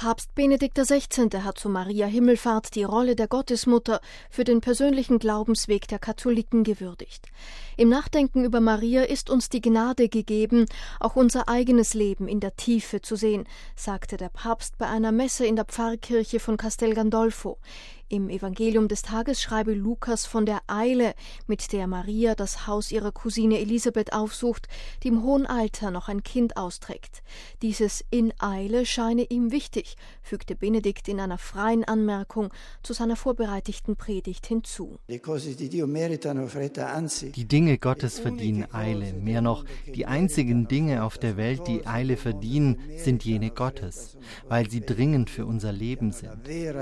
Papst Benedikt XVI. Hat zu Maria Himmelfahrt die Rolle der Gottesmutter für den persönlichen Glaubensweg der Katholiken gewürdigt. Im Nachdenken über Maria ist uns die Gnade gegeben, auch unser eigenes Leben in der Tiefe zu sehen, sagte der Papst bei einer Messe in der Pfarrkirche von Castel Gandolfo. Im Evangelium des Tages schreibe Lukas von der Eile, mit der Maria das Haus ihrer Cousine Elisabeth aufsucht, die im hohen Alter noch ein Kind austrägt. Dieses in Eile scheine ihm wichtig, fügte Benedikt in einer freien Anmerkung zu seiner vorbereiteten Predigt hinzu. Die Dinge Gottes verdienen Eile. Mehr noch, die einzigen Dinge auf der Welt, die Eile verdienen, sind jene Gottes, weil sie dringend für unser Leben sind.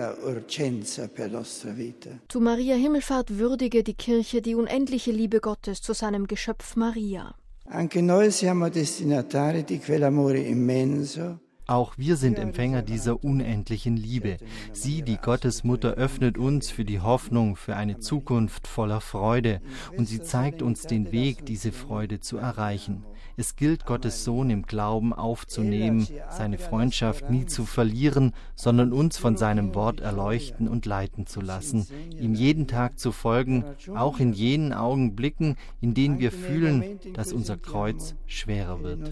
Zu Maria Himmelfahrt würdige die Kirche die unendliche Liebe Gottes zu seinem Geschöpf Maria. Auch wir sind Empfänger dieser unendlichen Liebe. Sie, die Gottesmutter, öffnet uns für die Hoffnung, für eine Zukunft voller Freude. Und sie zeigt uns den Weg, diese Freude zu erreichen. Es gilt, Gottes Sohn im Glauben aufzunehmen, seine Freundschaft nie zu verlieren, sondern uns von seinem Wort erleuchten und leiten zu lassen, ihm jeden Tag zu folgen, auch in jenen Augenblicken, in denen wir fühlen, dass unser Kreuz schwerer wird.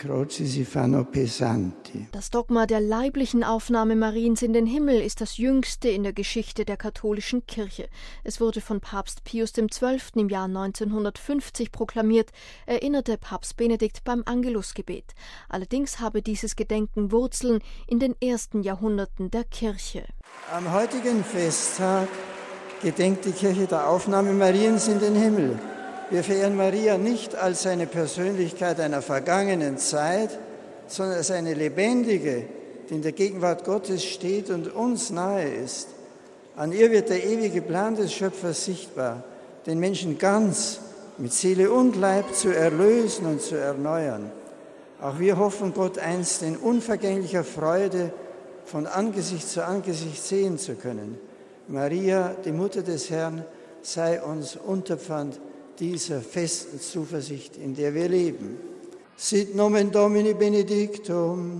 Das Dogma der leiblichen Aufnahme Mariens in den Himmel ist das jüngste in der Geschichte der katholischen Kirche. Es wurde von Papst Pius XII. Im Jahr 1950 proklamiert, erinnerte Papst Benedikt beim Angelusgebet. Allerdings habe dieses Gedenken Wurzeln in den ersten Jahrhunderten der Kirche. Am heutigen Festtag gedenkt die Kirche der Aufnahme Mariens in den Himmel. Wir verehren Maria nicht als eine Persönlichkeit einer vergangenen Zeit, sondern als eine lebendige, die in der Gegenwart Gottes steht und uns nahe ist. An ihr wird der ewige Plan des Schöpfers sichtbar, den Menschen ganz mit Seele und Leib zu erlösen und zu erneuern. Auch wir hoffen, Gott einst in unvergänglicher Freude von Angesicht zu Angesicht sehen zu können. Maria, die Mutter des Herrn, sei uns Unterpfand dieser festen Zuversicht, in der wir leben. Sit nomen Domini benedictum.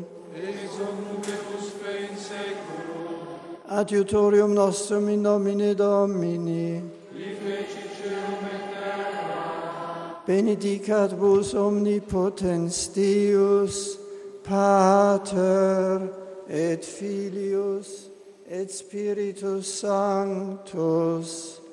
Adiutorium nostrum in nomine Domini. Benedicat vos omnipotens Deus, Pater et Filius et Spiritus Sanctus.